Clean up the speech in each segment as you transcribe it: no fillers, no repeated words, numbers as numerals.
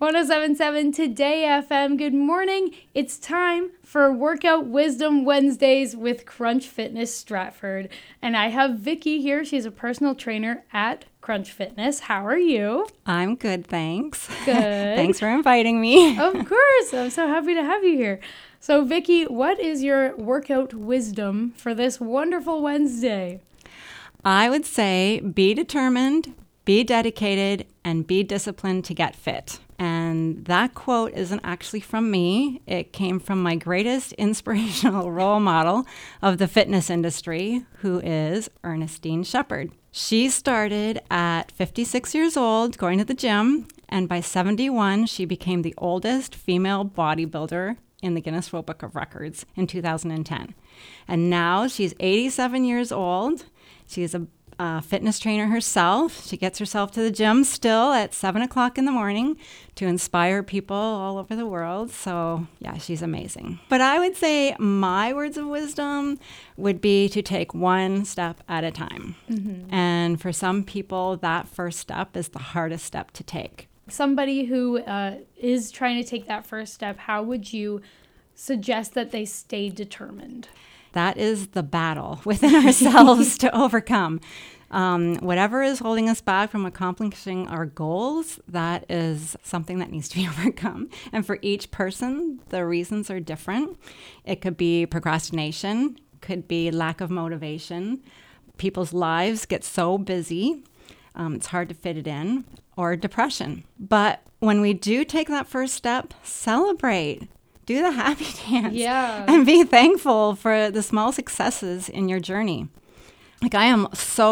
107.7 Today FM. Good morning. It's time for Workout Wisdom Wednesdays with Crunch Fitness Stratford. And I have Vicky here. She's a personal trainer at Crunch Fitness. How are you? I'm good, thanks. Good. Thanks for inviting me. Of course. I'm so happy to have you here. So, Vicky, what is your workout wisdom for this wonderful Wednesday? I would say be determined, be dedicated, and be disciplined to get fit. And that quote isn't actually from me. It came from my greatest inspirational role model of the fitness industry, who is Ernestine Shepherd. She started at 56 years old going to the gym, and by 71, she became the oldest female bodybuilder in the Guinness World Book of Records in 2010. And now she's 87 years old. She's a fitness trainer herself. She gets herself to the gym still at 7 o'clock in the morning to inspire people all over the world. So yeah, she's amazing. But I would say my words of wisdom would be to take one step at a time. Mm-hmm. And for some people, that first step is the hardest step to take. Somebody who is trying to take that first step, how would you suggest that they stay determined? That is the battle within ourselves to overcome. Whatever is holding us back from accomplishing our goals, that is something that needs to be overcome. And for each person, the reasons are different. It could be procrastination, could be lack of motivation. People's lives get so busy, it's hard to fit it in, or depression. But when we do take that first step, celebrate. Do the happy dance. Yeah. And be thankful for the small successes in your journey. Like I'm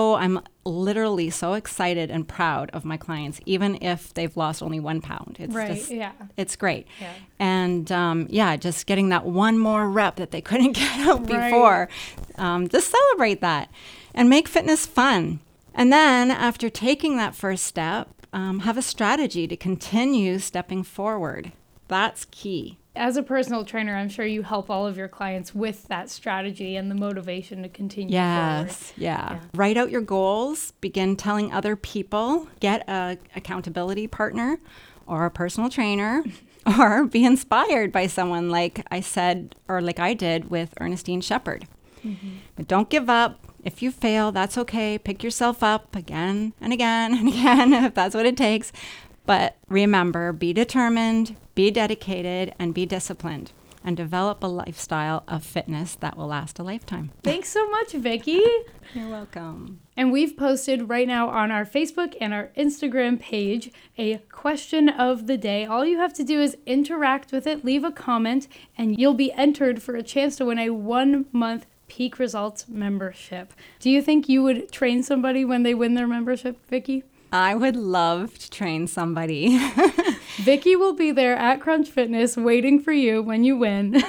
literally so excited and proud of my clients, even if they've lost only 1 pound. It's great. Yeah. And just getting that one more rep that they couldn't get out before. Just celebrate that and make fitness fun. And then after taking that first step, have a strategy to continue stepping forward. That's key. As a personal trainer, I'm sure you help all of your clients with that strategy and the motivation to continue forward. Yeah. Write out your goals, begin telling other people, get an accountability partner or a personal trainer, or be inspired by someone like I said, or like I did with Ernestine Shepherd. Mm-hmm. But don't give up. If you fail, that's okay. Pick yourself up again and again and again, if that's what it takes. But remember, be determined, be dedicated, and be disciplined, and develop a lifestyle of fitness that will last a lifetime. Thanks so much, Vicky. You're welcome. And we've posted right now on our Facebook and our Instagram page a question of the day. All you have to do is interact with it, leave a comment, and you'll be entered for a chance to win a 1-month Peak Results membership. Do you think you would train somebody when they win their membership, Vicky? I would love to train somebody. Vicky will be there at Crunch Fitness waiting for you when you win.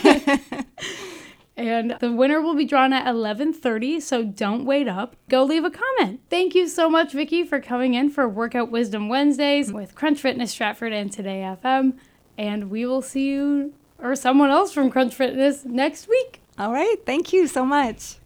And the winner will be drawn at 11:30, so don't wait up. Go leave a comment. Thank you so much, Vicky, for coming in for Workout Wisdom Wednesdays with Crunch Fitness Stratford and Today FM. And we will see you or someone else from Crunch Fitness next week. All right. Thank you so much.